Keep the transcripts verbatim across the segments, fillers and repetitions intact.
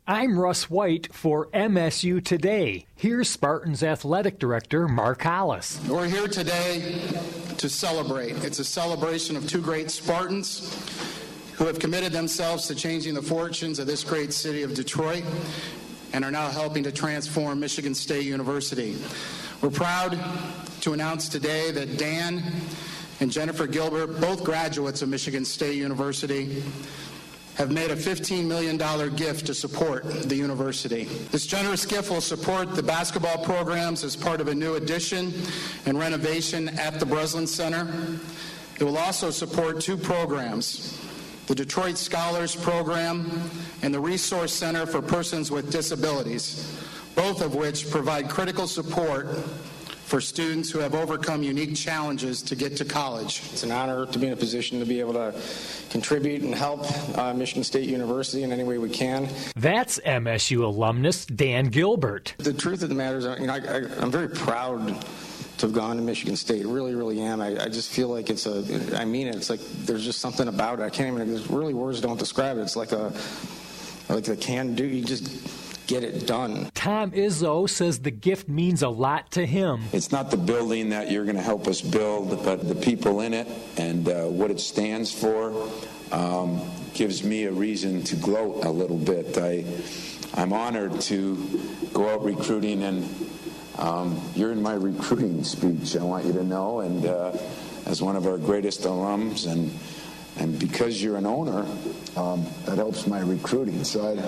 I'm Russ White for M S U Today. Here's Spartans Athletic Director Mark Hollis. We're here today to celebrate. It's a celebration of two great Spartans who have committed themselves to changing the fortunes of this great city of Detroit and are now helping to transform Michigan State University. We're proud to announce today that Dan and Jennifer Gilbert, both graduates of Michigan State University, have made a fifteen million dollars gift to support the university. This generous gift will support the basketball programs as part of a new addition and renovation at the Breslin Center. It will also support two programs, the Detroit Scholars Program and the Resource Center for Persons with Disabilities, both of which provide critical support for students who have overcome unique challenges to get to college. It's an honor to be in a position to be able to contribute and help uh, Michigan State University in any way we can. That's M S U alumnus Dan Gilbert. The truth of the matter is, you know, I, I, I'm very proud to have gone to Michigan State. Really, really am. I, I just feel like it's a, I mean it, it's like there's just something about it. I can't even, there's really words don't describe it. It's like a, like a can do, you just get it done. Tom Izzo says the gift means a lot to him. It's not the building that you're going to help us build, but the people in it and uh, what it stands for um, gives me a reason to gloat a little bit. I, I'm honored to go out recruiting, and um, you're in my recruiting speech, I want you to know, and uh, as one of our greatest alums, and and because you're an owner, um, that helps my recruiting. So I...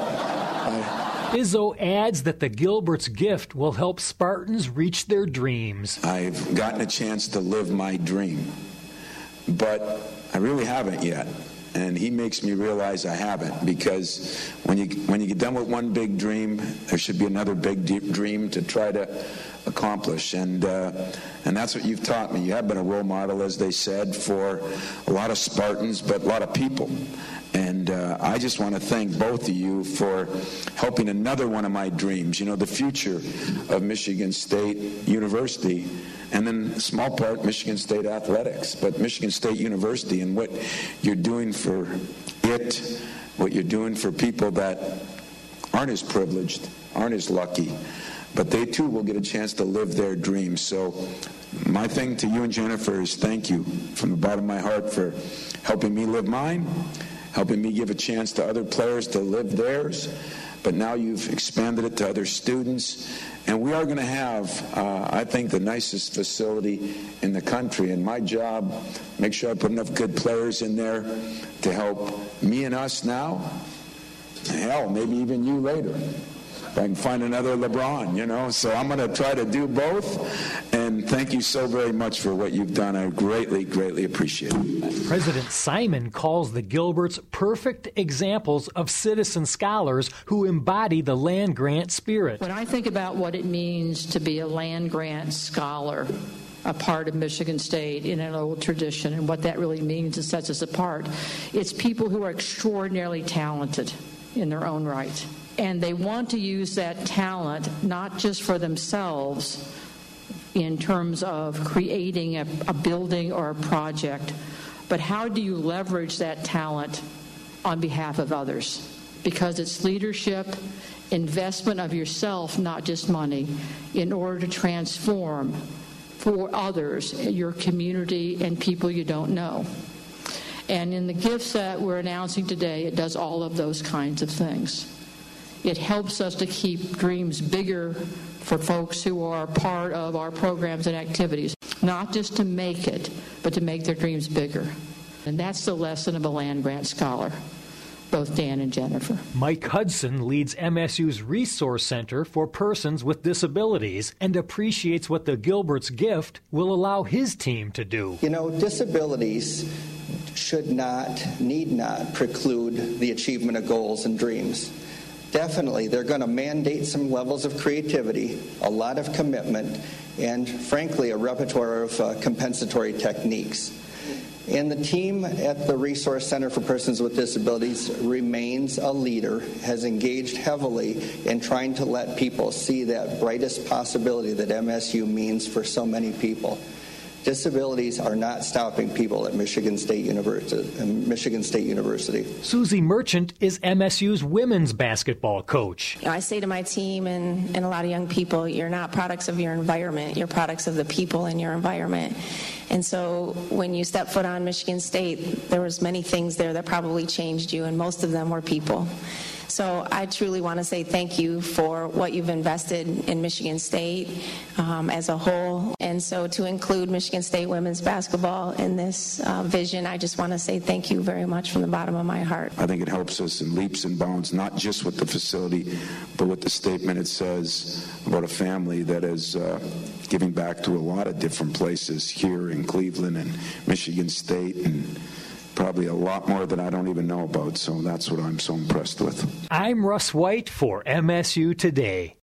I Izzo adds that the Gilbert's gift will help Spartans reach their dreams. I've gotten a chance to live my dream, but I really haven't yet. And he makes me realize I haven't, because when you when you get done with one big dream, there should be another big deep dream to try to accomplish. And uh, and that's what you've taught me. You have been a role model, as they said, for a lot of Spartans, but a lot of people. And uh, I just want to thank both of you for helping another one of my dreams, you know, the future of Michigan State University, and then a small part Michigan State athletics, but Michigan State University and what you're doing for it, what you're doing for people that aren't as privileged, aren't as lucky, but they too will get a chance to live their dreams. So my thing to you and Jennifer is thank you from the bottom of my heart for helping me live mine, helping me give a chance to other players to live theirs, but now you've expanded it to other students, and we are going to have, uh, I think, the nicest facility in the country, and my job, make sure I put enough good players in there to help me and us now, hell, maybe even you later. If I can find another LeBron, you know, so I'm going to try to do both, and thank you so very much for what you've done. I greatly, greatly appreciate it. President Simon calls the Gilberts perfect examples of citizen scholars who embody the land-grant spirit. When I think about what it means to be a land-grant scholar, a part of Michigan State in an old tradition, and what that really means and sets us apart, it's people who are extraordinarily talented in their own right. And they want to use that talent not just for themselves in terms of creating a, a building or a project, but how do you leverage that talent on behalf of others? Because it's leadership, investment of yourself, not just money, in order to transform for others, your community, and people you don't know. And in the gifts that we're announcing today, it does all of those kinds of things. It helps us to keep dreams bigger for folks who are part of our programs and activities, not just to make it, but to make their dreams bigger. And that's the lesson of a land-grant scholar, both Dan and Jennifer. Mike Hudson leads M S U's Resource Center for Persons with Disabilities and appreciates what the Gilberts' gift will allow his team to do. You know, disabilities should not, need not preclude the achievement of goals and dreams. Definitely, they're going to mandate some levels of creativity, a lot of commitment, and frankly, a repertoire of uh, compensatory techniques. And the team at the Resource Center for Persons with Disabilities remains a leader, has engaged heavily in trying to let people see that brightest possibility that M S U means for so many people. Disabilities are not stopping people at Michigan State University. Michigan State University. Susie Merchant is M S U's women's basketball coach. You know, I say to my team and, and a lot of young people, you're not products of your environment, you're products of the people in your environment. And so when you step foot on Michigan State, there was many things there that probably changed you, and most of them were people. So I truly want to say thank you for what you've invested in Michigan State um, as a whole. And so to include Michigan State women's basketball in this uh, vision, I just want to say thank you very much from the bottom of my heart. I think it helps us in leaps and bounds, not just with the facility, but with the statement it says about a family that is uh, giving back to a lot of different places here in Cleveland and Michigan State, and probably a lot more that I don't even know about. So that's what I'm so impressed with. I'm Russ White for M S U Today.